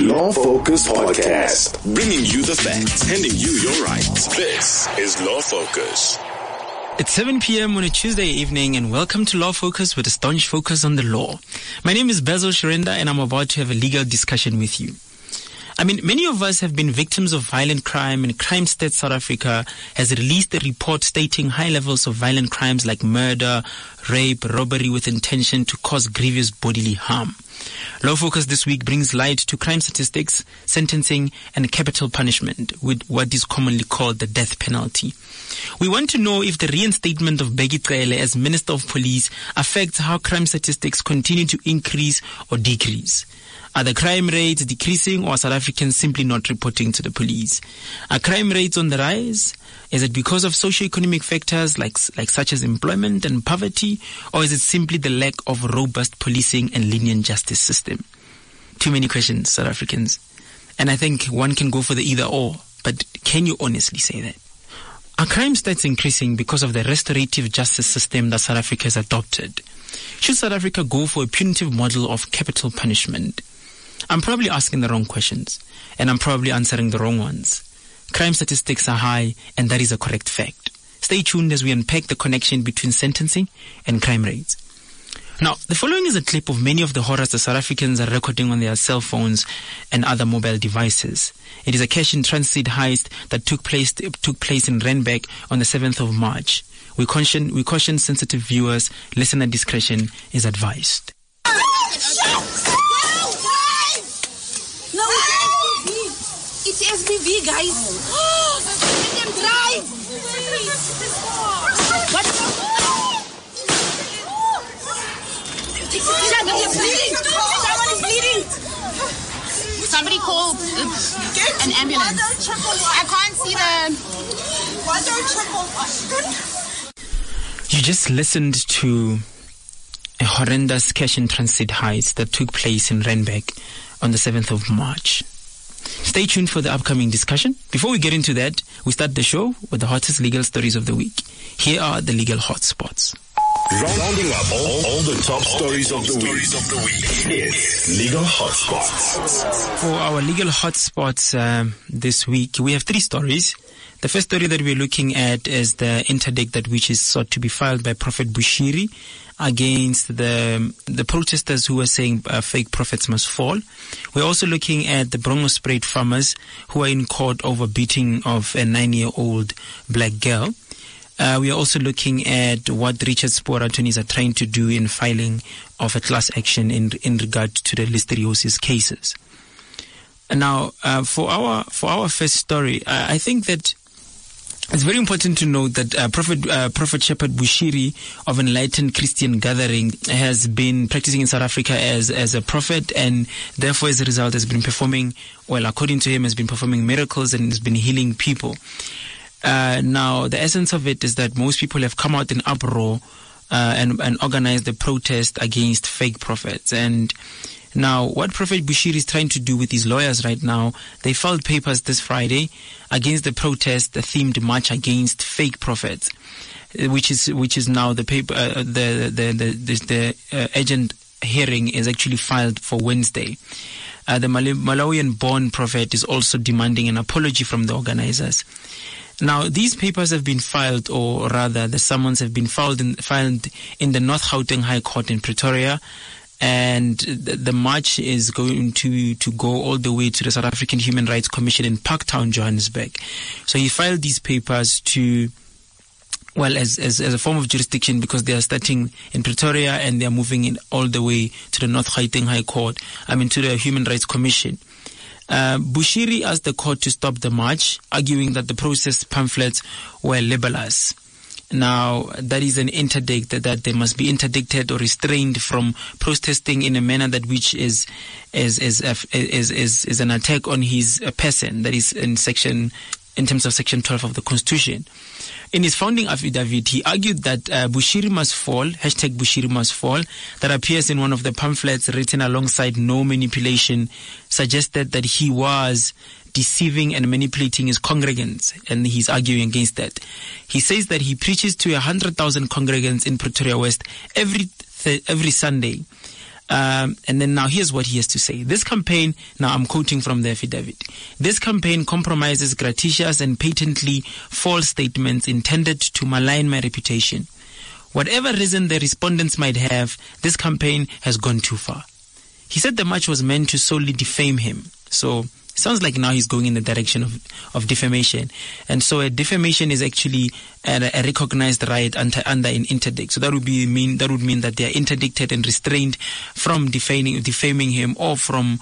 Law Focus Podcast. Bringing you the facts, handing you your rights. This is Law Focus. It's 7 p.m. on a Tuesday evening, and welcome to Law Focus with a staunch focus on the law. My name is Basil Shirenda, and I'm about to have a legal discussion with you. Many of us have been victims of violent crime, and Crime Stats South Africa has released a report stating high levels of violent crimes like murder, rape, robbery with intention to cause grievous bodily harm. Law Focus this week brings light to crime statistics, sentencing, and capital punishment with what is commonly called the death penalty. We want to know if the reinstatement of Bheki Cele as Minister of Police affects how crime statistics continue to increase or decrease. Are the crime rates decreasing, or are South Africans simply not reporting to the police? Are crime rates on the rise? Is it because of socio-economic factors like such as employment and poverty, or is it simply the lack of robust policing and lenient justice system? Too many questions, South Africans. And I think one can go for the either or, but can you honestly say that? Are crime stats increasing because of the restorative justice system that South Africa has adopted? Should South Africa go for a punitive model of capital punishment? I'm probably asking the wrong questions, and I'm probably answering the wrong ones. Crime statistics are high, and that is a correct fact. Stay tuned as we unpack the connection between sentencing and crime rates. Now, the following is a clip of many of the horrors that South Africans are recording on their cell phones and other mobile devices. It is a cash-in-transit heist that took place in Randburg on the 7th of March. We caution sensitive viewers. Listener discretion is advised. It's SBV, guys. Let them drive. What? Shut up, you're bleeding. Someone is bleeding. Somebody call an ambulance. I can't see You just listened to a horrendous cash-in-transit heist that took place in Randburg on the 7th of March. Stay tuned for the upcoming discussion. Before we get into that, we start the show with the hottest legal stories of the week. Here are the legal hotspots. Rounding up all the top stories of the week. It's Legal Hotspots. For our legal hotspots this week, we have 3 stories. The first story that we're looking at is the interdict that which is sought to be filed by Prophet Bushiri against the protesters who are saying fake prophets must fall. We're also looking at the Brongospruit farmers who are in court over beating of a 9-year-old black girl. We are also looking at what Richard Spoor attorneys are trying to do in filing of a class action in regard to the listeriosis cases. Now, for our first story, I think that it's very important to note that Prophet Shepherd Bushiri of Enlightened Christian Gathering has been practicing in South Africa as a prophet, and therefore as a result has been performing, according to him, has been performing miracles and has been healing people. Now, the essence of it is that most people have come out in uproar and organized a protest against fake prophets. And now, what Prophet Bushiri is trying to do with his lawyers right now, they filed papers this Friday against the protest, the themed march against fake prophets, which is now the paper. The urgent hearing is actually filed for Wednesday. The Malawian-born prophet is also demanding an apology from the organizers. Now, these papers have been filed, or rather, the summons have been filed in the North Gauteng High Court in Pretoria. And the march is going to go all the way to the South African Human Rights Commission in Parktown, Johannesburg. So he filed these papers to, as a form of jurisdiction, because they are starting in Pretoria and they are moving in all the way to the North Gauteng High Court, to the Human Rights Commission. Bushiri asked the court to stop the march, arguing that the protest pamphlets were libelous. Now, that is an interdict that they must be interdicted or restrained from protesting in a manner that which is an attack on his person. That is in terms of Section 12 of the Constitution. In his founding affidavit, he argued that Bushiri must fall, #Bushiri must fall, that appears in one of the pamphlets written alongside no manipulation, suggested that he was deceiving and manipulating his congregants, and he's arguing against that. He says that he preaches to 100,000 congregants in Pretoria West every Sunday. And then now here's what he has to say. This campaign, now I'm quoting from the affidavit, this campaign compromises gratuitous and patently false statements intended to malign my reputation. Whatever reason the respondents might have, this campaign has gone too far. He said the march was meant to solely defame him. So it sounds like now he's going in the direction of defamation. And so a defamation is actually a recognized right under an interdict. So that would mean that they are interdicted and restrained from defaming him, or from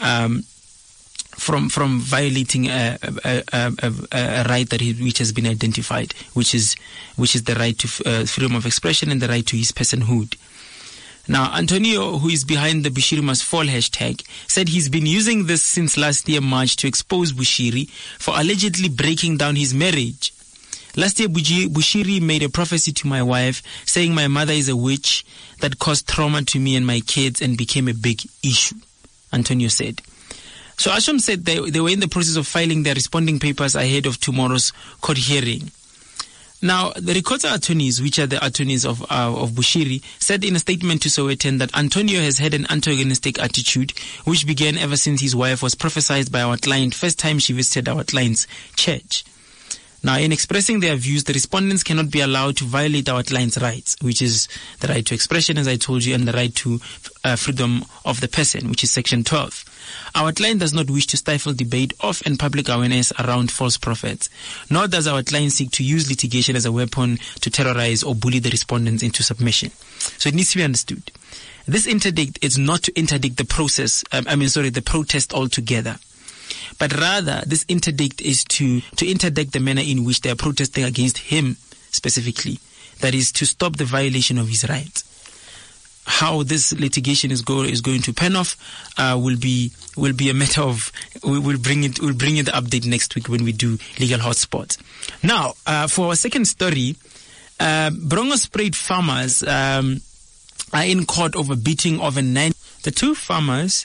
violating a right which has been identified, which is the right to freedom of expression and the right to his personhood. Now, Antonio, who is behind the Bushiri Must Fall hashtag, said he's been using this since last year March to expose Bushiri for allegedly breaking down his marriage. Last year, Bushiri made a prophecy to my wife, saying my mother is a witch that caused trauma to me and my kids and became a big issue, Antonio said. So Asham said they were in the process of filing their responding papers ahead of tomorrow's court hearing. Now, the Rikota attorneys, which are the attorneys of Bushiri, said in a statement to Sowetan that Antonio has had an antagonistic attitude, which began ever since his wife was prophesied by our client first time she visited our client's church. Now, in expressing their views, the respondents cannot be allowed to violate our client's rights, which is the right to expression, as I told you, and the right to freedom of the person, which is Section 12. Our client does not wish to stifle debate of and public awareness around false prophets, nor does our client seek to use litigation as a weapon to terrorize or bully the respondents into submission. So it needs to be understood. This interdict is not to interdict the the protest altogether. But rather, this interdict is to interdict the manner in which they are protesting against him specifically. That is, to stop the violation of his rights. How this litigation is going to pan off will be a matter of we'll bring you the update next week when we do Legal Hotspots. Now, for our second story, Brongospruit farmers are in court over beating of a 9. The two farmers,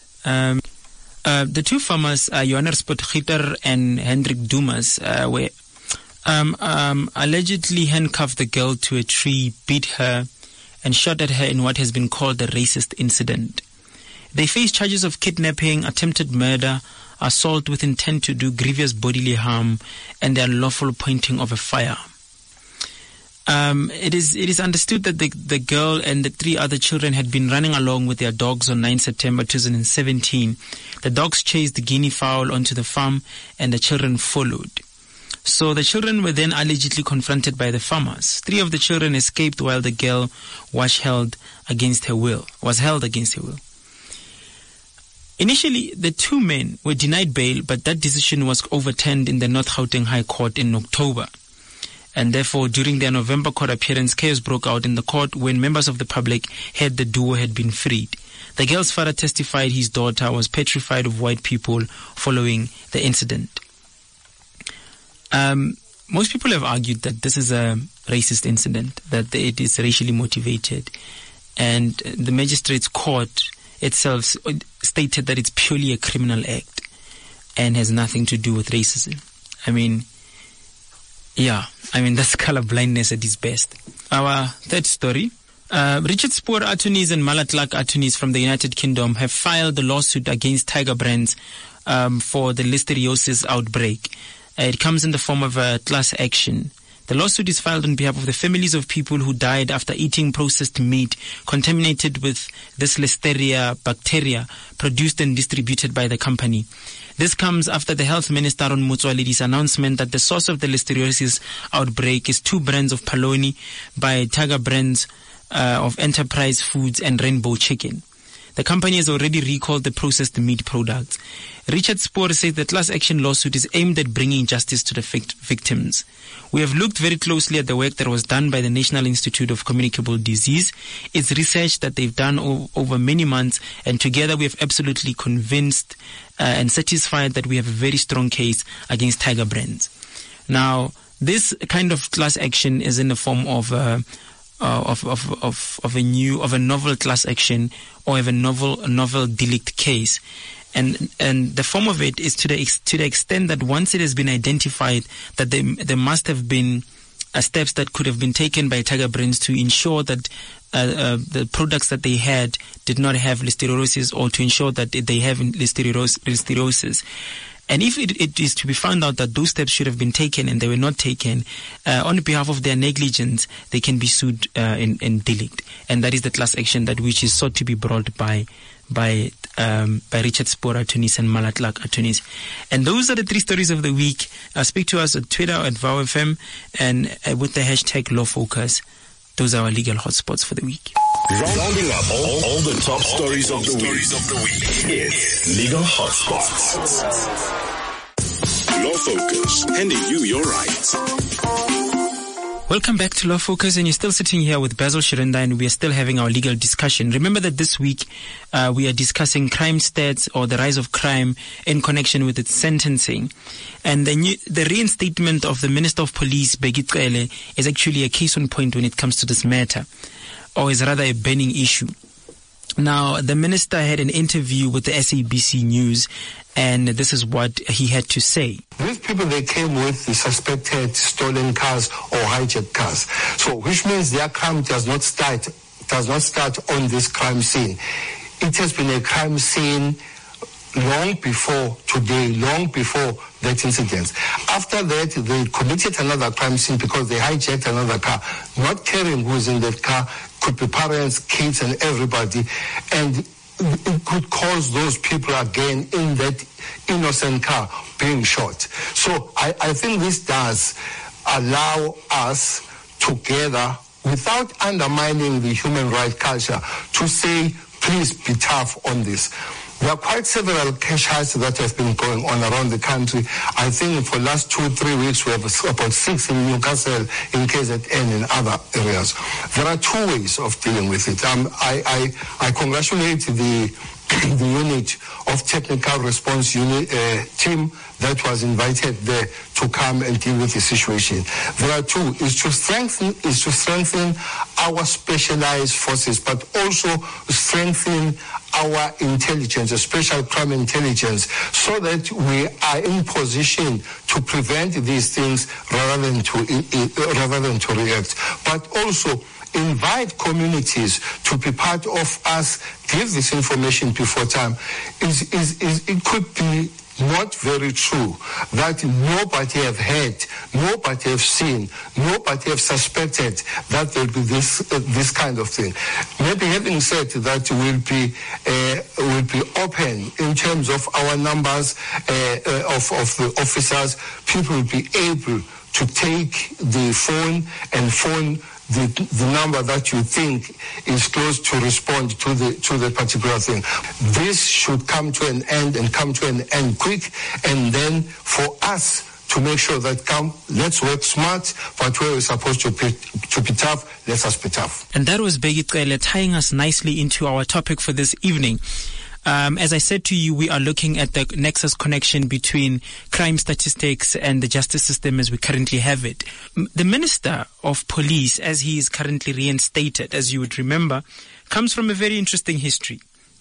Johannes Potgieter and Hendrik Dumas, were allegedly handcuffed the girl to a tree, beat her, and shot at her in what has been called a racist incident. They face charges of kidnapping, attempted murder, assault with intent to do grievous bodily harm, and the unlawful pointing of a firearm. It is understood that the girl and the 3 other children had been running along with their dogs on 9 September 2017. The dogs chased the guinea fowl onto the farm, and the children followed. So the children were then allegedly confronted by the farmers. 3 of the children escaped while the girl was held against her will. Initially, the 2 men were denied bail, but that decision was overturned in the North Gauteng High Court in October. And therefore, during their November court appearance, chaos broke out in the court when members of the public heard the duo had been freed. The girl's father testified his daughter was petrified of white people following the incident. Most people have argued that this is a racist incident, that it is racially motivated. And the magistrate's court itself stated that it's purely a criminal act and has nothing to do with racism. That's color blindness at its best. Our third story. Richard Spoor attorneys and Malatlack attorneys from the United Kingdom have filed a lawsuit against Tiger Brands for the listeriosis outbreak. It comes in the form of a class action. The lawsuit is filed on behalf of the families of people who died after eating processed meat contaminated with this Listeria bacteria produced and distributed by the company. This comes after the Health Minister on Motsoaledi's announcement that the source of the listeriosis outbreak is 2 brands of polony by Tiger Brands of Enterprise Foods and Rainbow Chicken. The company has already recalled the processed meat products. Richard Spoor says the class action lawsuit is aimed at bringing justice to the victims. We have looked very closely at the work that was done by the National Institute of Communicable Disease, its research that they've done over many months, and together we have absolutely convinced and satisfied that we have a very strong case against Tiger Brands. Now, this kind of class action is in the form of a novel class action or of a novel delict case, and the form of it is to the extent that once it has been identified that there must have been steps that could have been taken by Tiger Brands to ensure that the products that they had did not have listeriosis, or to ensure that they have listeriosis. And if it is to be found out that those steps should have been taken and they were not taken, on behalf of their negligence, they can be sued in delict. And that is the class action which is sought to be brought by Richard Spoor attorneys and Malatlack attorneys. And those are the 3 stories of the week. Speak to us at Twitter at VowFM and with the hashtag LawFocus. Those are our legal hotspots for the week. Rounding up all the top stories of the week. It's Legal Hotspots. Law Focus, handing you your rights. Welcome back to Law Focus, and you're still sitting here with Basil Shirinda, and we are still having our legal discussion. Remember that this week we are discussing crime stats, or the rise of crime in connection with its sentencing. And the reinstatement of the Minister of Police, Bheki Cele, is actually a case on point when it comes to this matter, or is rather a burning issue. Now, the minister had an interview with the SABC News, and this is what he had to say. These people, they came with the suspected stolen cars or hijacked cars. So, which means their crime does not start on this crime scene. It has been a crime scene long before today, long before that incident. After that, they committed another crime scene because they hijacked another car, not caring who's in that car. Could be parents, kids, and everybody, and it could cause those people again in that innocent car being shot. So I think this does allow us together, without undermining the human rights culture, to say, please be tough on this. There are quite several cash heists that have been going on around the country. I think for the last 2-3 weeks we have about 6 in Newcastle, in KZN, and other areas. There are 2 ways of dealing with it. I congratulate the unit of technical response team that was invited there to come and deal with the situation. There are 2: is to strengthen our specialized forces, but also strengthen our intelligence, special crime intelligence, so that we are in position to prevent these things rather than to react. But also invite communities to be part of us, give this information before time. It could be not very true that nobody have heard, nobody have seen, nobody have suspected that there will be this kind of thing. Maybe having said that, will be open in terms of our numbers of the officers. People will be able to take the phone and phone the number that you think is close to respond to the particular thing. This should come to an end, and come to an end quick, and then for us to make sure that let's work smart, but where we're supposed to be tough, let us be tough. And that was Bheki Cele tying us nicely into our topic for this evening. As I said to you, we are looking at the nexus connection between crime statistics and the justice system as we currently have it. The Minister of Police, as he is currently reinstated, as you would remember, comes from a very interesting history.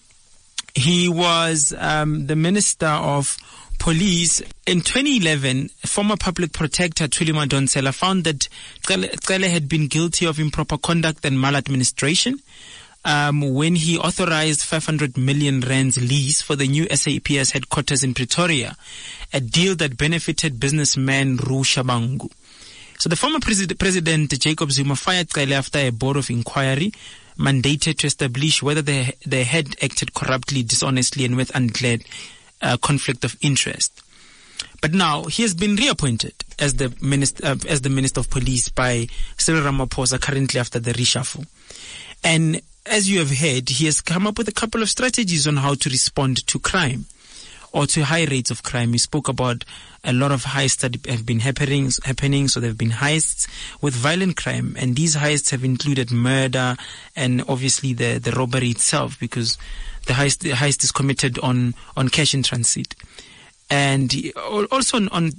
He was the Minister of Police. In 2011, former public protector Thuli Madonsela found that Cele had been guilty of improper conduct and maladministration when he authorized 500 million rands lease for the new SAPS headquarters in Pretoria, a deal that benefited businessman Roo Shabangu. So the former President Jacob Zuma fired Cele after a board of inquiry mandated to establish whether they had acted corruptly, dishonestly, and with undeclared conflict of interest. But now he has been reappointed as the Minister of Police by Cyril Ramaphosa, currently after the reshuffle. And as you have heard, he has come up with a couple of strategies on how to respond to crime, or to high rates of crime. We spoke about a lot of heists that have been happening. So there have been heists with violent crime, and these heists have included murder and obviously the robbery itself, because the heist is committed on cash in transit, and also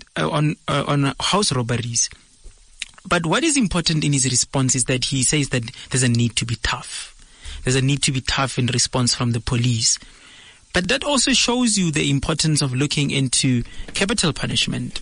on house robberies. But what is important in his response is that he says that there's a need to be tough. There's a need to be tough in response from the police. But that also shows you the importance of looking into capital punishment.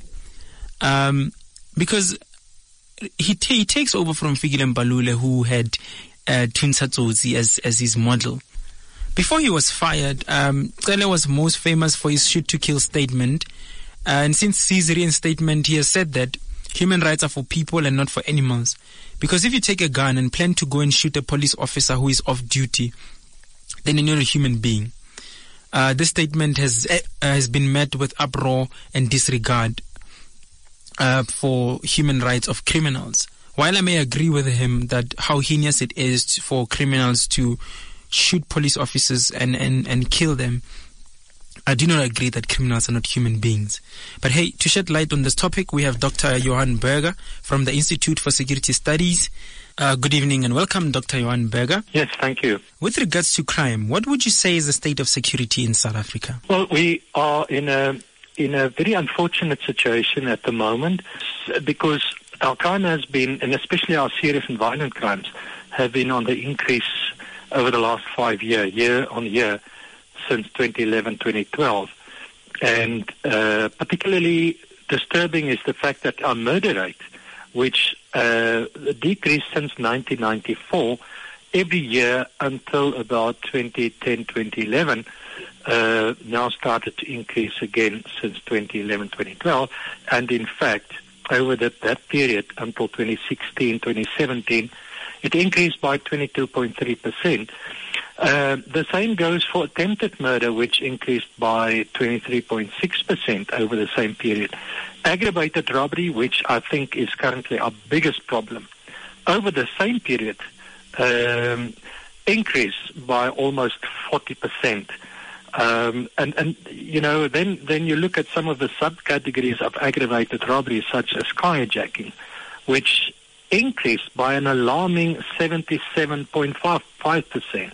Because he takes over from Fikile Mbalula, who had Tunsa Tsotsi as his model. Before he was fired, Cele was most famous for his shoot to kill statement. And since his reinstatement, he has said that human rights are for people and not for animals. Because if you take a gun and plan to go and shoot a police officer who is off duty, then you're not a human being. This statement has been met with uproar and disregard for human rights of criminals. While I may agree with him that how heinous it is for criminals to shoot police officers and kill them, I do not agree that criminals are not human beings. But hey, to shed light on this topic, we have Dr. Johan Berger from the Institute for Security Studies. Good evening and welcome, Dr. Johan Berger. Yes, thank you. With regards to crime, what would you say is the state of security in South Africa? Well, we are in a very unfortunate situation at the moment because our crime has been, and especially our serious and violent crimes, have been on the increase over the last 5 years, year on year, since 2011, 2012. And particularly disturbing is the fact that our murder rate, which decreased since 1994, every year until about 2010, 2011, now started to increase again since 2011, 2012. And in fact, over that period until 2016, 2017, it increased by 22.3%. The same goes for attempted murder, which increased by 23.6% over the same period. Aggravated robbery, which I think is currently our biggest problem, over the same period, increased by almost 40%. And you know, then you look at some of the subcategories of aggravated robbery, such as carjacking, which increased by an alarming 77.5%.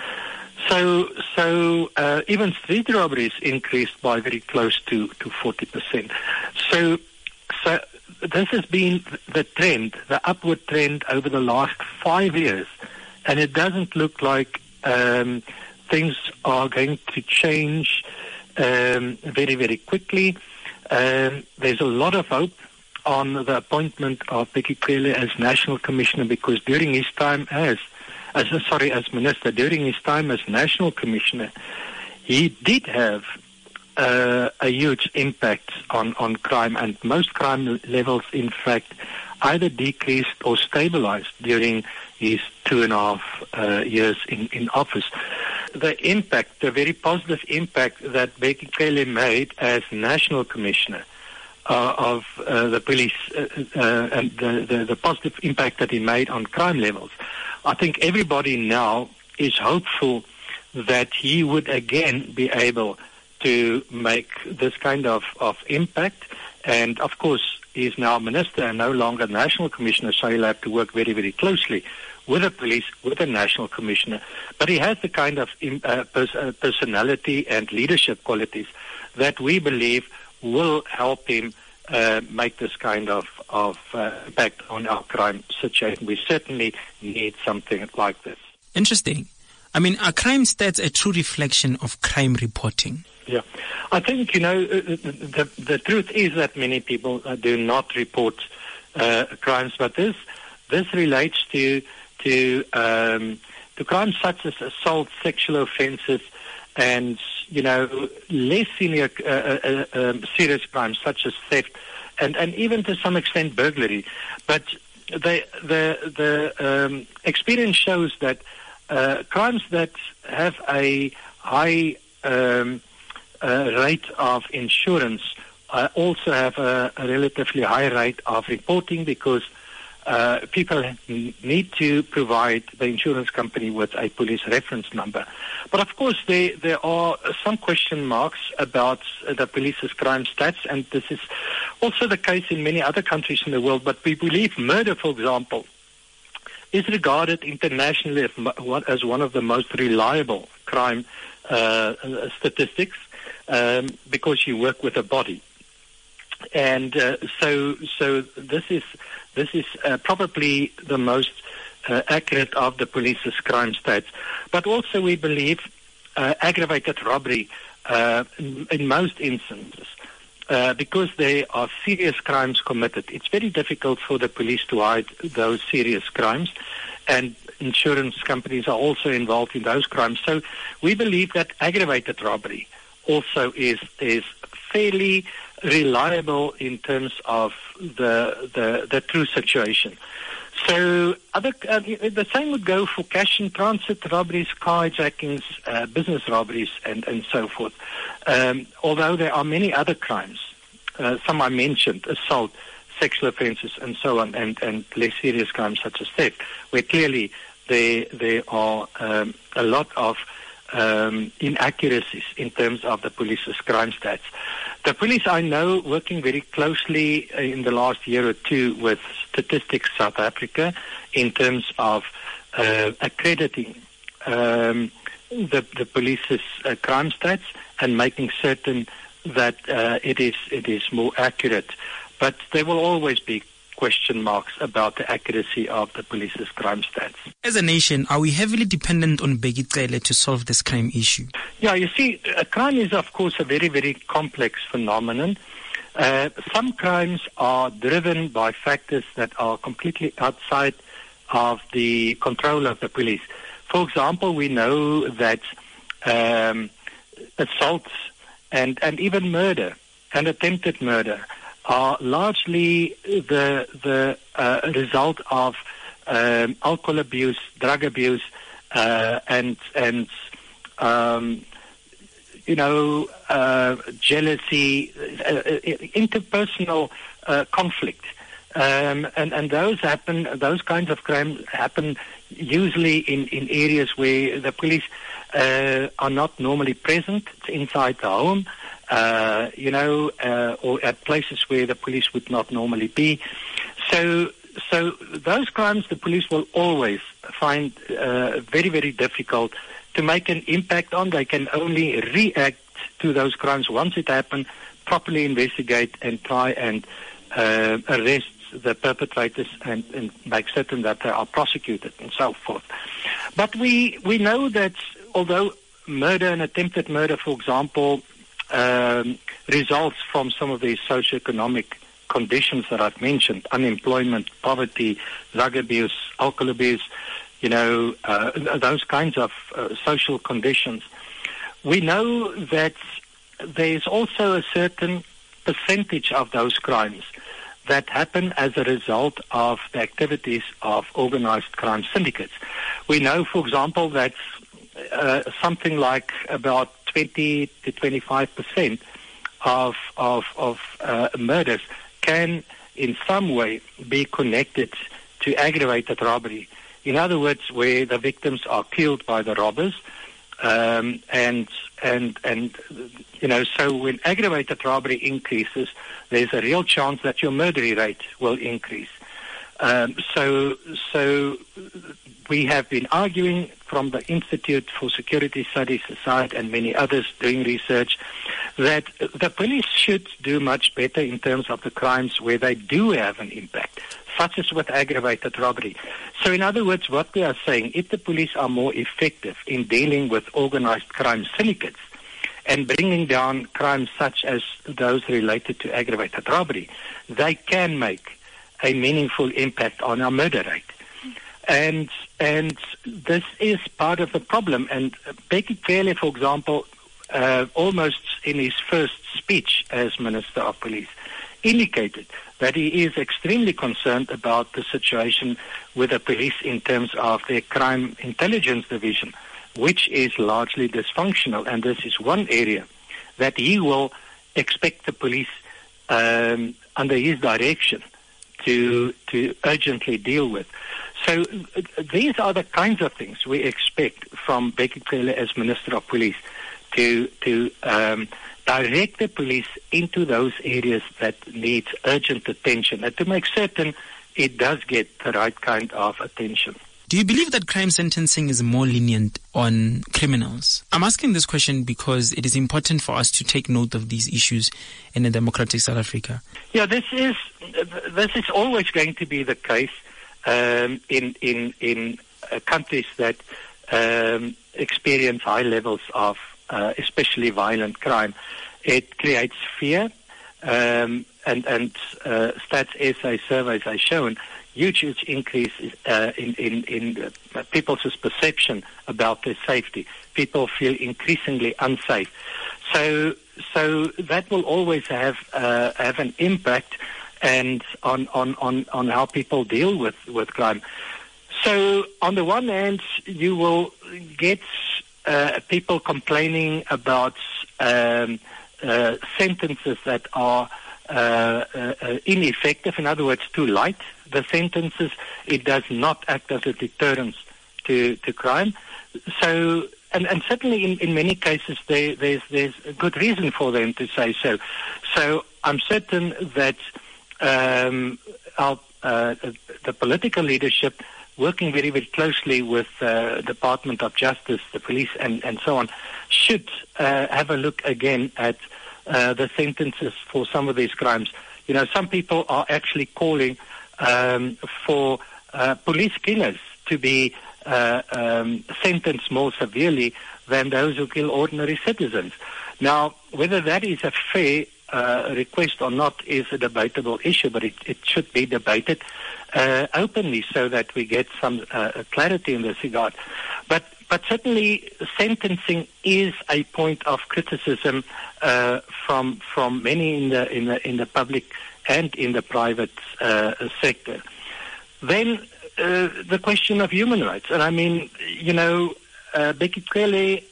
So even street robberies increased by very close to 40%. So this has been the trend, the upward trend over the last 5 years, and it doesn't look like things are going to change very, very quickly. There's a lot of hope on the appointment of Bheki Cele as National Commissioner, because during his time as Minister, during his time as National Commissioner, he did have a huge impact on crime, and most crime levels, in fact, either decreased or stabilized during his 2.5 years in office. The impact, the very positive impact that Bheki Cele made as National Commissioner of the police, and the positive impact that he made on crime levels, I think everybody now is hopeful that he would again be able to make this kind of impact. And of course, he is now Minister and no longer National Commissioner, so he'll have to work very, very closely with the police, with the National Commissioner. But he has the kind of personality and leadership qualities that we believe will help him make this kind of impact on our crime situation. We certainly need something like this. Interesting. I mean, are crime stats a true reflection of crime reporting? Yeah. I think, you know, the truth is that many people do not report crimes, but this relates to crimes such as assault, sexual offences, and, you know, less serious crimes such as theft, and even to some extent burglary. But the experience shows that crimes that have a high rate of insurance also have a relatively high rate of reporting, because people need to provide the insurance company with a police reference number. But of course, there are some question marks about the police's crime stats, and this is also the case in many other countries in the world. But we believe murder, for example, is regarded internationally as one of the most reliable crime statistics, because you work with a body. And so this is probably the most accurate of the police's crime stats. But also we believe aggravated robbery in most instances, because there are serious crimes committed, it's very difficult for the police to hide those serious crimes. And insurance companies are also involved in those crimes. So we believe that aggravated robbery also is fairly reliable in terms of the true situation. So the same would go for cash in transit robberies, carjackings, business robberies, and so forth. Although there are many other crimes, some I mentioned, assault, sexual offences, and so on, and less serious crimes such as theft, where clearly there are a lot of inaccuracies in terms of the police's crime stats. The police, I know, working very closely in the last year or two with Statistics South Africa in terms of accrediting the police's crime stats and making certain that it is more accurate. But there will always be question marks about the accuracy of the police's crime stats. As a nation, are we heavily dependent on Bheki Cele to solve this crime issue? Yeah, you see, crime is, of course, a very, very complex phenomenon. Some crimes are driven by factors that are completely outside of the control of the police. For example, we know that assaults and even murder and attempted murder are largely the result of alcohol abuse, drug abuse, and jealousy, interpersonal conflict, and those kinds of crimes happen usually in areas where the police are not normally present. It's inside the home. Or at places where the police would not normally be. So those crimes the police will always find very, very difficult to make an impact on. They can only react to those crimes once it happened, properly investigate and try and arrest the perpetrators and make certain that they are prosecuted and so forth. But we know that although murder and attempted murder, for example, results from some of these socioeconomic conditions that I've mentioned, unemployment, poverty, drug abuse, alcohol abuse, those kinds of social conditions. We know that there's also a certain percentage of those crimes that happen as a result of the activities of organized crime syndicates. We know, for example, that something like about 20 to 25% of murders can in some way be connected to aggravated robbery. In other words, where the victims are killed by the robbers, so when aggravated robbery increases, there's a real chance that your murder rate will increase. So we have been arguing from the Institute for Security Studies aside and many others doing research that the police should do much better in terms of the crimes where they do have an impact, such as with aggravated robbery. So in other words, what we are saying, if the police are more effective in dealing with organized crime syndicates and bringing down crimes such as those related to aggravated robbery, they can make a meaningful impact on our murder rate. And this is part of the problem. And Bheki Cele, for example, almost in his first speech as Minister of Police, indicated that he is extremely concerned about the situation with the police in terms of their crime intelligence division, which is largely dysfunctional. And this is one area that he will expect the police under his direction to urgently deal with. So these are the kinds of things we expect from Bheki Cele as Minister of Police to direct the police into those areas that need urgent attention and to make certain it does get the right kind of attention. Do you believe that crime sentencing is more lenient on criminals? I'm asking this question because it is important for us to take note of these issues in a democratic South Africa. Yeah, this is always going to be the case in countries that experience high levels of especially violent crime. It creates fear, and Stats SA surveys have shown huge increase in people's perception about their safety. People feel increasingly unsafe. So that will always have an impact and on how people deal with crime. So on the one hand, you will get people complaining about sentences that are ineffective, in other words, too light. The sentences, it does not act as a deterrent to crime. So, and certainly in many cases there's a good reason for them to say so. So I'm certain that the political leadership, working very, very closely with Department of Justice, the police, and so on, should have a look again at the sentences for some of these crimes. You know, some people are actually calling for police killers to be sentenced more severely than those who kill ordinary citizens. Now, whether that is a fair request or not is a debatable issue, but it should be debated openly so that we get some clarity in this regard. But certainly sentencing is a point of criticism from many in the public and in the private sector. Then the question of human rights, and I mean, you know, Bheki Cele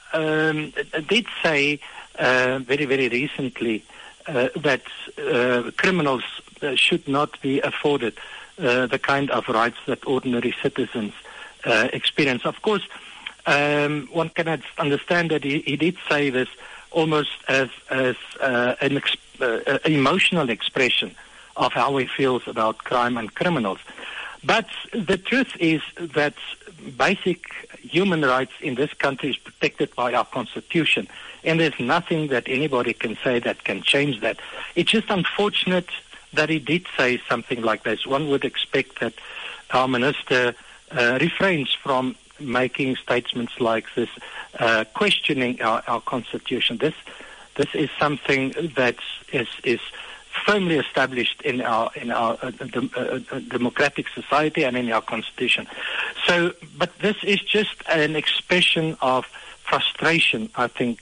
did say very, very recently that criminals should not be afforded the kind of rights that ordinary citizens experience. Of course, one cannot understand that he did say this almost as an emotional expression of how he feels about crime and criminals. But the truth is that basic human rights in this country is protected by our Constitution, and there's nothing that anybody can say that can change that. It's just unfortunate that he did say something like this. One would expect that our minister refrains from making statements like this, questioning our Constitution. This is something that is firmly established in our democratic society and in our Constitution. So, but this is just an expression of frustration. I think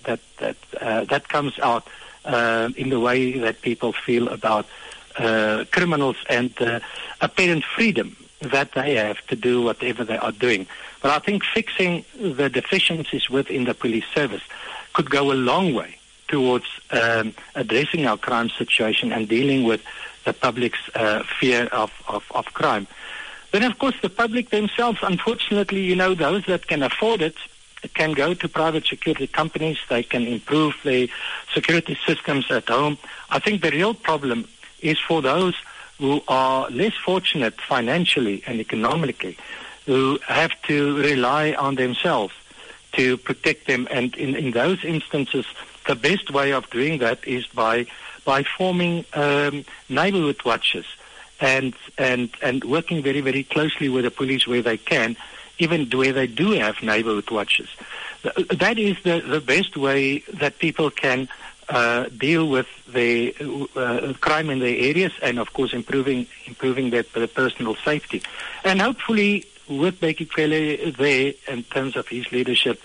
that comes out in the way that people feel about criminals and apparent freedom that they have to do whatever they are doing. But I think fixing the deficiencies within the police service could go a long way towards addressing our crime situation and dealing with the public's fear of crime. Then, of course, the public themselves, unfortunately, you know, those that can afford it can go to private security companies. They can improve the security systems at home. I think the real problem is for those who are less fortunate financially and economically, who have to rely on themselves to protect them. And in those instances, the best way of doing that is by forming neighborhood watches and working very, very closely with the police where they can, even where they do have neighborhood watches. That is the best way that people can deal with the crime in their areas, and of course improving their personal safety. And hopefully with Bheki Cele there, in terms of his leadership,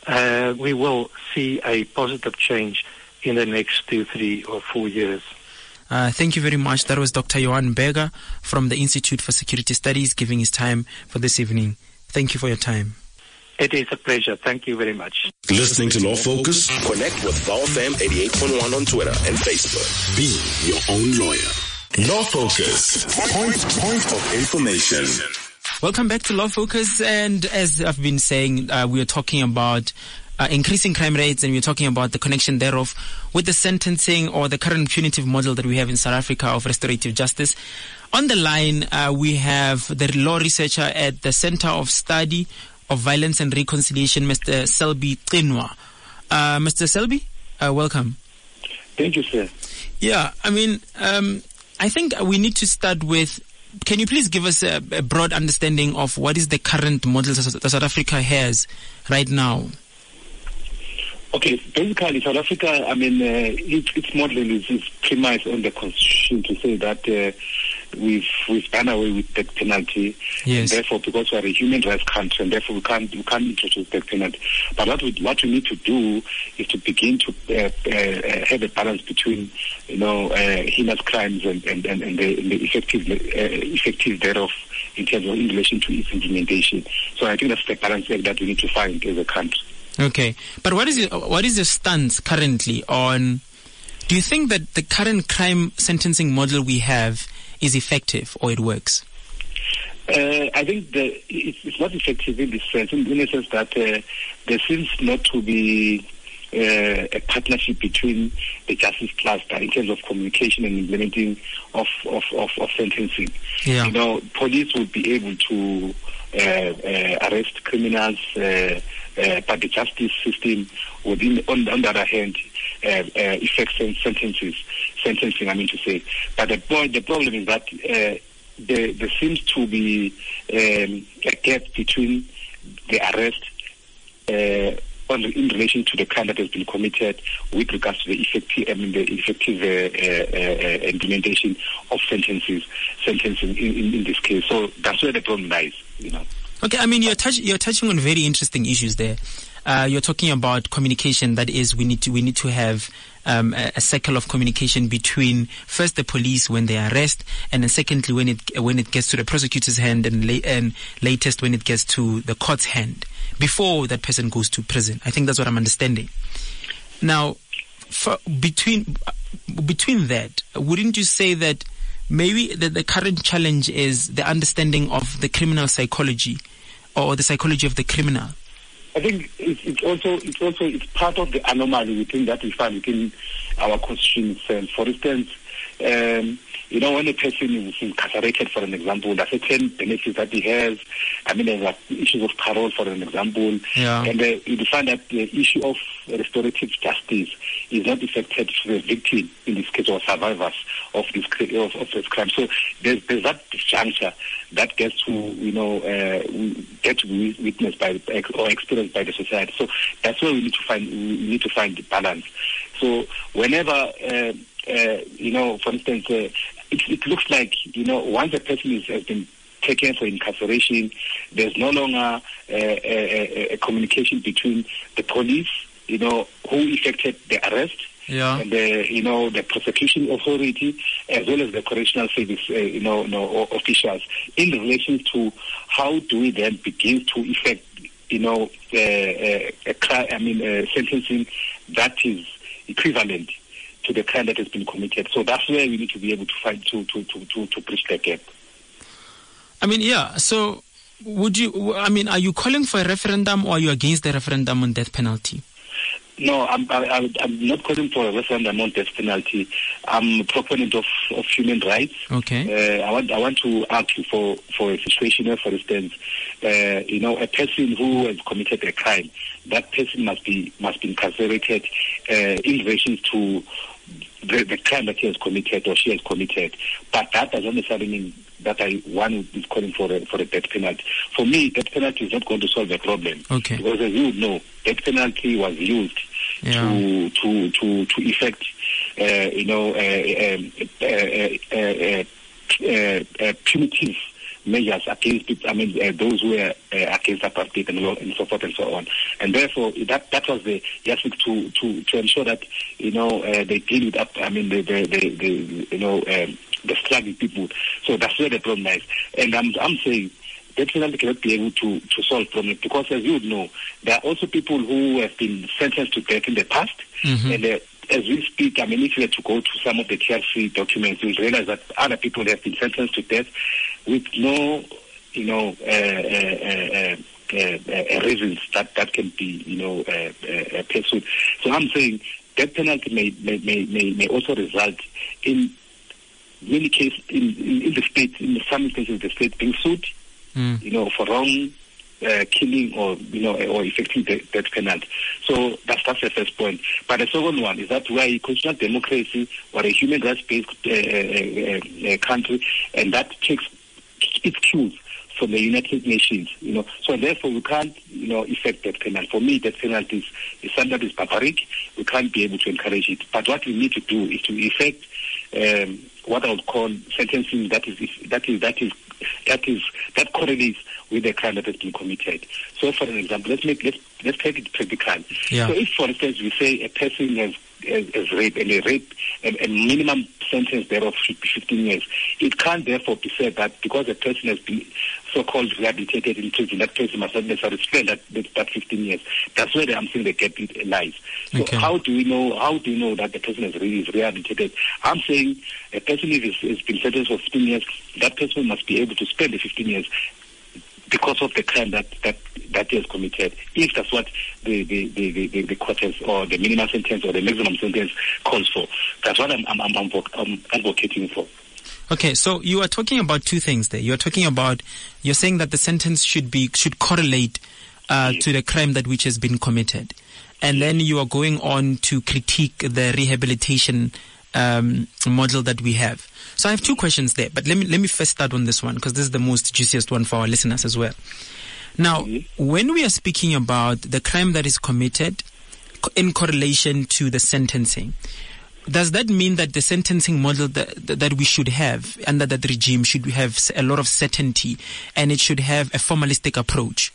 we will see a positive change in the next 2, 3 or 4 years. Thank you very much. That was Dr. Johan Berger from the Institute for Security Studies giving his time for this evening. Thank you for your time. It is a pleasure. Thank you very much. Listening to Law Focus? Connect with VowFM 88.1 on Twitter and Facebook. Be your own lawyer. Law Focus. Point of information. Welcome back to Law Focus, and as I've been saying, we are talking about increasing crime rates, and we're talking about the connection thereof with the sentencing or the current punitive model that we have in South Africa of restorative justice. On the line, we have the law researcher at the Center of Study of Violence and Reconciliation, Mr. Selby Qinwa. Mr. Selby, welcome. Thank you, sir. Yeah, I mean, I think we need to start with, can you please give us a broad understanding of what is the current model that South Africa has right now? Okay, basically South Africa, I mean, its model is premised on the Constitution to say that we've done away with death penalty. Yes. Therefore, because we are a human rights country, and therefore we can't introduce death penalty. But what we need to do is to begin to have a balance between, heinous crimes and the effective thereof in relation to its implementation. So I think that's the balance that we need to find as a country. Okay, but what is your stance currently on? Do you think that the current crime sentencing model we have is effective or it works? I think it's not effective in this sense, in the sense that there seems not to be a partnership between the justice cluster in terms of communication and implementing of sentencing. Yeah. Police would be able to arrest criminals, but the justice system would, on the other hand, effect sentencing. I mean to say, but the problem is that there seems to be a gap between the arrest in relation to the crime that has been committed with regards to the effective implementation of sentencing in this case. So that's where the problem lies. Okay, I mean you're touching on very interesting issues there. You're talking about communication. That is, we need to have a cycle of communication between first the police when they arrest, and then secondly when it gets to the prosecutor's hand, and latest when it gets to the court's hand before that person goes to prison. I think that's what I'm understanding. Now, between that, wouldn't you say that maybe the current challenge is the understanding of the criminal psychology or the psychology of the criminal? I think it's part of the anomaly within that we find within our constitution itself. For instance, when a person is incarcerated, for an example, there are certain benefits that he has. I mean, there's issues of parole, for an example. Yeah. And you find that the issue of restorative justice is not affected to the victim, in this case, or survivors of this crime. So there's that disjuncture that gets to, get to be witnessed by or experienced by the society. So that's where we need to find the balance. So whenever, for instance, it looks like, once a person has been taken for incarceration, there's no longer a communication between the police, who effected the arrest, yeah, and the prosecution authority, as well as the correctional service, officials, in relation to how do we then begin to effect, sentencing that is equivalent to the crime that has been committed. So that's where we need to be able to find to bridge the gap. I mean, yeah. So are you calling for a referendum, or are you against the referendum on death penalty? No, I'm not calling for a referendum on death penalty. I'm a proponent of human rights. Okay. I want to argue for a situation where, for instance, a person who has committed a crime, that person must be incarcerated in relation to the crime that he has committed or she has committed. But that doesn't necessarily mean that one is calling for a death penalty. For me, death penalty is not going to solve the problem. Okay. Because as you would know, death penalty was used to effect, punitive measures against those who were against apartheid and so forth and so on. And therefore, that was the yardstick to ensure that they deal with the struggling people. So that's where the problem lies. And I'm saying death penalty cannot be able to solve problems, because as you would know, there are also people who have been sentenced to death in the past, and as we speak, if you were to go to some of the TRC documents, you'll realize that other people have been sentenced to death with no, reasons that can be, pursued. So I'm saying death penalty may also result in many cases in the state, in some instances, the state being sued, for wrong killing or effecting death penalty. So that's the first point. But the second one is that we are a constitutional democracy or a human rights-based country, and that takes its cues from the United Nations. So therefore we can't effect death penalty. For me, death penalty is something that is barbaric. We can't be able to encourage it. But what we need to do is to effect what I would call sentencing that correlates with the crime that has been committed. So, for an example, let's take it practical. Yeah. So, if, for instance, we say a person has raped, and a minimum sentence thereof should be 15 years, it can't therefore be said that because a person has been so-called rehabilitated in prison, that person must not necessarily spend that 15 years. That's where I'm saying the gap lies. So Okay. how do you know that the person is rehabilitated? I'm saying a person if has been sentenced for 15 years, that person must be able to spend the 15 years because of the crime that he has committed. If that's what the court has, or the minimum sentence or the maximum sentence calls for, that's what I'm advocating for. Okay, so you are talking about two things there. You're saying that the sentence should correlate to the crime that which has been committed, and then you are going on to critique the rehabilitation model that we have. So I have two questions there, but let me first start on this one, because this is the most juiciest one for our listeners as well. Now, when we are speaking about the crime that is committed in correlation to the sentencing, does that mean that the sentencing model that we should have under that regime should have a lot of certainty, and it should have a formalistic approach?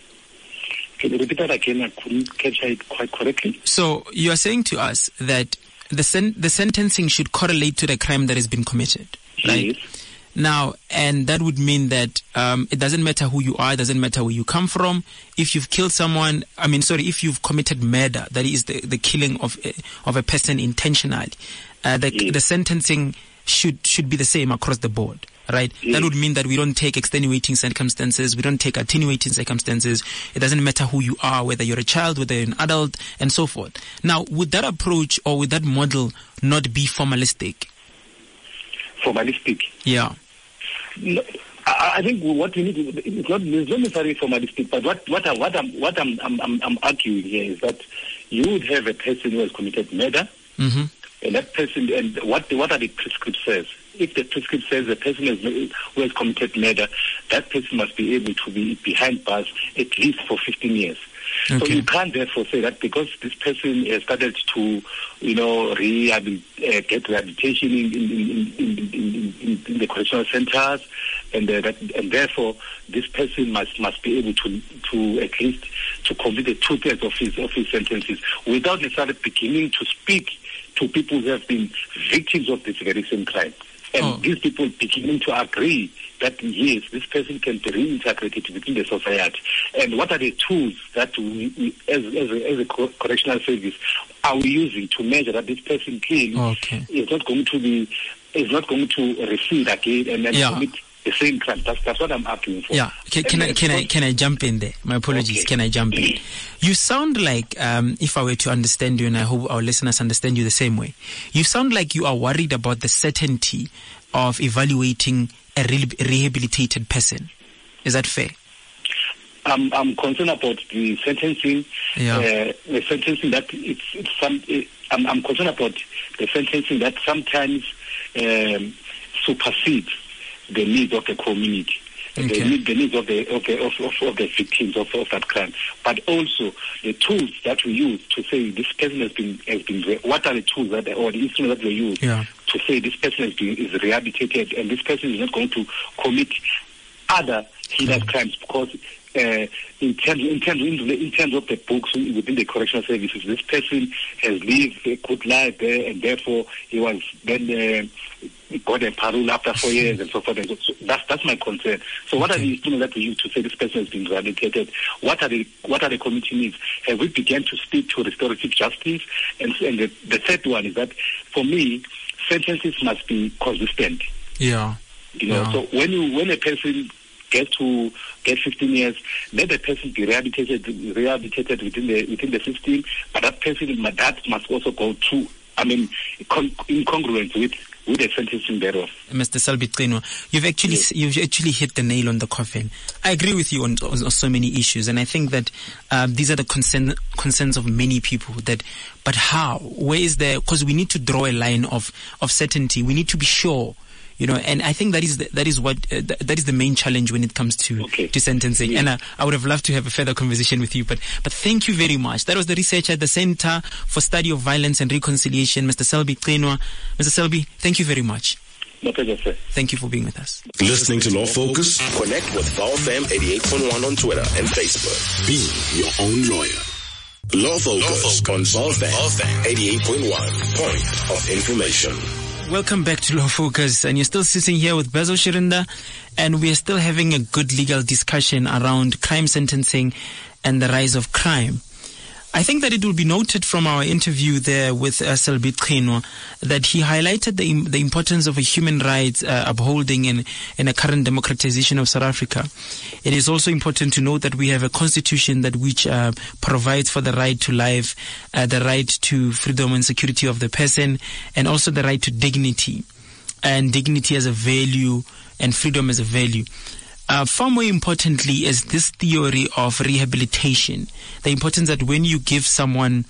Can you repeat that again? I couldn't catch it quite correctly. So you are saying to us that the sentencing should correlate to the crime that has been committed, right? Yes. Now, and that would mean that it doesn't matter who you are, it doesn't matter where you come from. If you've killed someone, if you've committed murder, that is the killing of a person intentionally, the sentencing should be the same across the board, right? Yes. That would mean that we don't take extenuating circumstances, we don't take attenuating circumstances. It doesn't matter who you are, whether you're a child, whether you're an adult, and so forth. Now, would that approach or would that model not be formalistic? Formalistic? Yeah. No, I think what we need it's not necessarily formalistic, but what I'm arguing here is that you would have a person who has committed murder, and that person, and what are the prescript says? If the prescript says the person who has committed murder, that person must be able to be behind bars at least for 15 years. Okay. So you can't therefore say that because this person has started to, get rehabilitation in the correctional centers, and therefore this person must be able to at least to complete the 2/3 of his sentences without necessarily beginning to speak to people who have been victims of this very same crime. And these people beginning to agree that, yes, this person can be reintegrated within the society. And what are the tools that we as a correctional service, are we using to measure that this person clearly is not going to receive again and then commit the same crime? That's what I'm arguing for. Yeah. Can I jump in there? My apologies. Okay. Can I jump in? You sound like, if I were to understand you, and I hope our listeners understand you the same way, you sound like you are worried about the certainty of evaluating a rehabilitated person. Is that fair? I'm concerned about the sentencing. The sentencing that I'm concerned about the sentencing that sometimes supersedes the needs of the community, the needs of the victims of that crime, but also the tools that we use to say this person has been. What are the tools or the instruments that we use to say this person is rehabilitated and this person is not going to commit other heinous crimes? Because in terms of the books within the correctional services, this person has lived a good life there, and therefore he was then got a parole after 4 years and so forth. And so that's my concern. So what are the instruments that we use to say this person has been rehabilitated? What are the community needs? Have we begun to speak to restorative justice? And the third one is that, for me, sentences must be consistent. Yeah. So when a person get 15 years, let the person be rehabilitated within the system, but that person must also go through, in congruence with the sentencing thereof. Mr. Selby Qinwa, you've actually hit the nail on the coffin. I agree with you on so many issues, and I think that these are the concerns of many people. But how? Where is there? Because we need to draw a line of certainty. We need to be sure. And I think that is the main challenge when it comes to sentencing. Yeah. And I would have loved to have a further conversation with you, but thank you very much. That was the researcher at the Center for Study of Violence and Reconciliation, Mr. Selby Qenwa. Mr. Selby, thank you very much. My pleasure, sir. Thank you for being with us. Listening to Law Focus? Connect with VowFam 88.1 on Twitter and Facebook. Be your own lawyer. Law Focus on VowFam 88.1. Point of information. Welcome back to Law Focus, and you're still sitting here with Bezo Shirinda, and we are still having a good legal discussion around crime sentencing and the rise of crime. I think that it will be noted from our interview there with Selby Qenwa that he highlighted the importance of a human rights upholding in a current democratization of South Africa. It is also important to note that we have a constitution that which provides for the right to life, the right to freedom and security of the person, and also the right to dignity, and dignity as a value and freedom as a value. Far more importantly is this theory of rehabilitation. The importance that when you give someone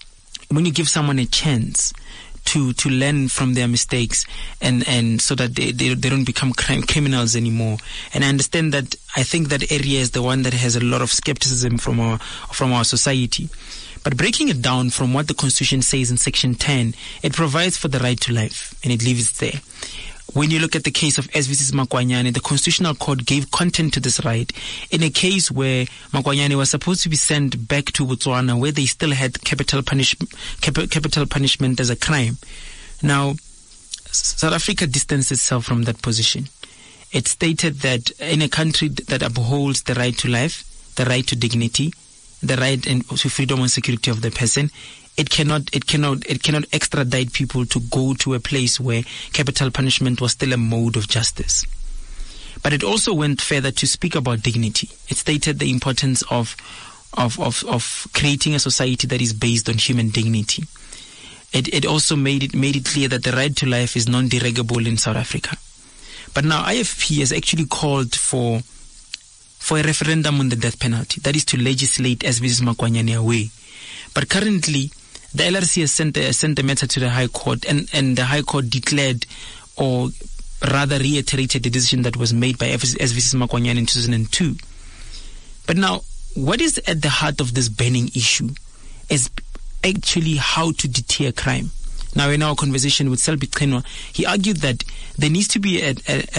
a chance to learn from their mistakes and so that they don't become criminals anymore. And I understand that, I think that area is the one that has a lot of skepticism from our society. But breaking it down from what the Constitution says in Section 10, it provides for the right to life, and it leaves it there. When you look at the case of S.V.C. Makwanyane, the Constitutional Court gave content to this right in a case where Makwanyane was supposed to be sent back to Botswana, where they still had capital punishment as a crime. Now, South Africa distanced itself from that position. It stated that in a country that upholds the right to life, the right to dignity, the right to freedom and security of the person, it cannot extradite people to go to a place where capital punishment was still a mode of justice. But it also went further to speak about dignity. It stated the importance of creating a society that is based on human dignity. It also made it clear that the right to life is non-derogable in South Africa. But now IFP has actually called for a referendum on the death penalty. That is to legislate S.V.C. Makwanyane away. But currently, the LRC has sent a matter to the High Court, and the High Court declared, or rather reiterated, the decision that was made by S.V.C. Makwanyane in 2002. But now, what is at the heart of this burning issue is actually how to deter crime. Now, in our conversation with Selby Qenwa, he argued that there needs to be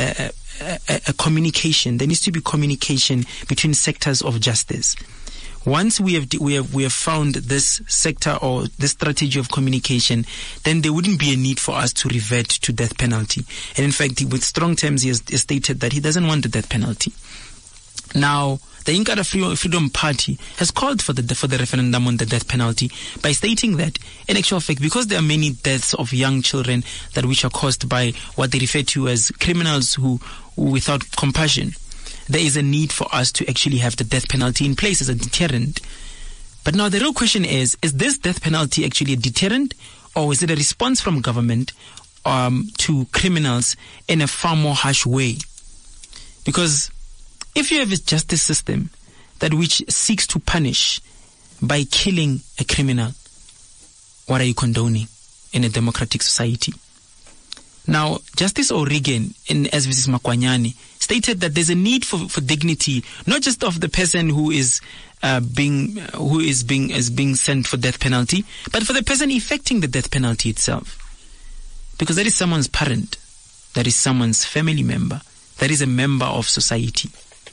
a communication. There needs to be communication between sectors of justice. Once we have found this sector or this strategy of communication, then there wouldn't be a need for us to revert to death penalty. And in fact, with strong terms, he has stated that he doesn't want the death penalty. Now, the Inkatha Freedom Party has called for the referendum on the death penalty by stating that, in actual fact, because there are many deaths of young children that which are caused by what they refer to as criminals who without compassion, there is a need for us to actually have the death penalty in place as a deterrent. But now the real question is this death penalty actually a deterrent, or is it a response from government to criminals in a far more harsh way? Because if you have a justice system that which seeks to punish by killing a criminal, what are you condoning in a democratic society? Now, Justice O'Regan in S.V.C. Makwanyane stated that there's a need for dignity, not just of the person who is being sent for death penalty, but for the person effecting the death penalty itself. Because that is someone's parent, that is someone's family member, that is a member of society.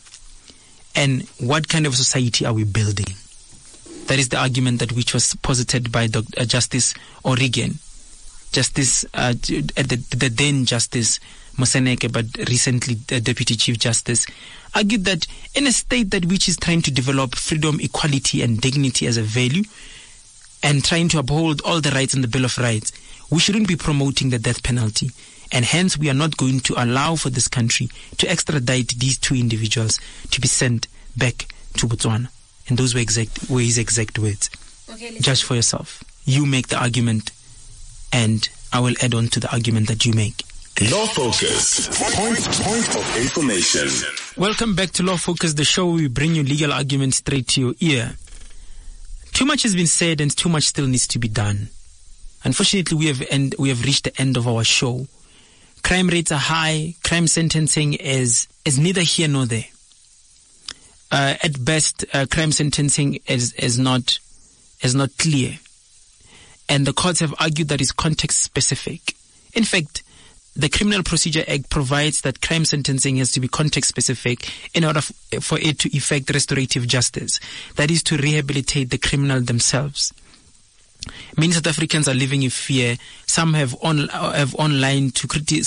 And what kind of society are we building? That is the argument that which was posited by Justice O'Regan. Justice, the then Justice Moseneke, but recently the Deputy Chief Justice, argued that in a state that which is trying to develop freedom, equality and dignity as a value, and trying to uphold all the rights in the Bill of Rights, we shouldn't be promoting the death penalty. And hence we are not going to allow for this country to extradite these two individuals to be sent back to Botswana. And those were his exact words. Okay, judge for yourself. You make the argument, and I will add on to the argument that you make. Law Focus. Point of information. Welcome back to Law Focus, the show where we bring you legal arguments straight to your ear. Too much has been said and too much still needs to be done. Unfortunately, we have reached the end of our show. Crime rates are high. Crime sentencing is neither here nor there. At best, crime sentencing is not clear. And the courts have argued that it's context specific. In fact, the Criminal Procedure Act provides that crime sentencing has to be context specific in order for it to effect restorative justice. That is to rehabilitate the criminal themselves. Many South Africans are living in fear. Some went online to criticize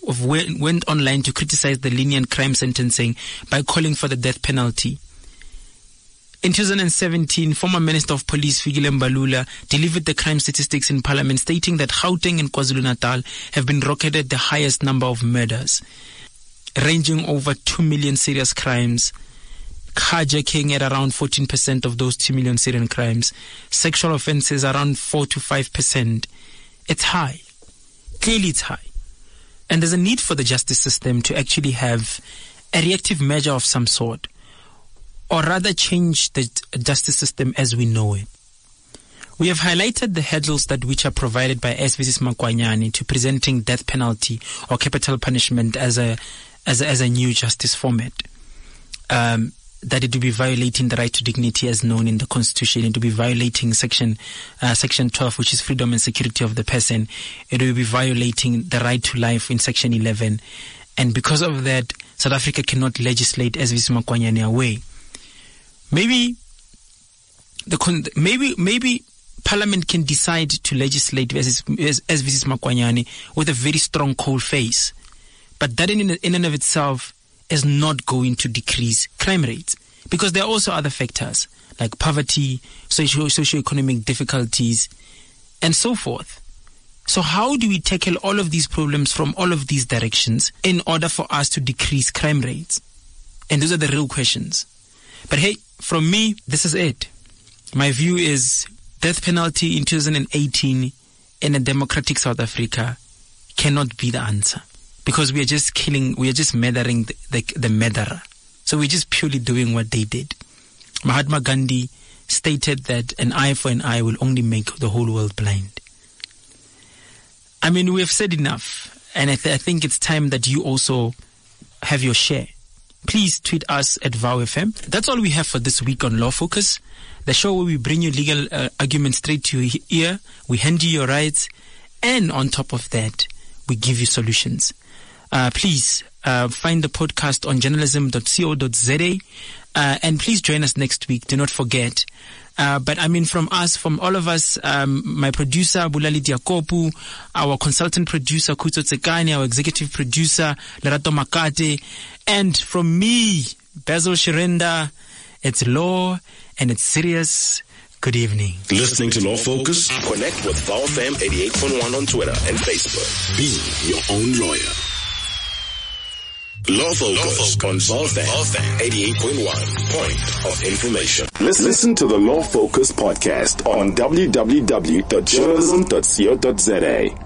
the lenient crime sentencing by calling for the death penalty. In 2017, former Minister of Police Fikile Mbalula delivered the crime statistics in Parliament, stating that Gauteng and KwaZulu-Natal have been recorded the highest number of murders, ranging over 2 million serious crimes, carjacking at around 14% of those 2 million serious crimes, sexual offences around 4 to 5%. It's high. Clearly it's high. And there's a need for the justice system to actually have a reactive measure of some sort, or rather change the justice system as we know it. We have highlighted the hurdles which are provided by S. v. Makwanyane to presenting death penalty or capital punishment as a new justice format. That it will be violating the right to dignity as known in the Constitution. It will be violating Section 12, which is freedom and security of the person. It will be violating the right to life in Section 11. And because of that, South Africa cannot legislate S. v. Makwanyane away. Maybe Parliament can decide to legislate as V.C. Makwanyane with a very strong cold face, but that in and of itself is not going to decrease crime rates, because there are also other factors like poverty, socio-economic difficulties, and so forth. So how do we tackle all of these problems from all of these directions in order for us to decrease crime rates? And those are the real questions. But hey, from me, this is it. My view is death penalty in 2018 in a democratic South Africa cannot be the answer, because we are just murdering the murderer. So we're just purely doing what they did. Mahatma Gandhi stated that an eye for an eye will only make the whole world blind. I mean, we have said enough, and I think it's time that you also have your share. Please tweet us at VowFM. That's all we have for this week on Law Focus, the show where we bring you legal arguments straight to your ear, we hand you your rights, and on top of that, we give you solutions. Please find the podcast on journalism.co.za, and please join us next week. Do not forget. But I mean, from all of us, my producer, Bulali Diakopu, our consultant producer, Kutso Tsekani, our executive producer, Lerato Makate, and from me, Basil Shirenda, it's law and it's serious. Good evening. Listening to Law Focus? Connect with VowFM 88.1 on Twitter and Facebook. Be your own lawyer. Law Focus on VowFM 88.1. Point of information. Listen to the Law Focus podcast on www.journalism.co.za.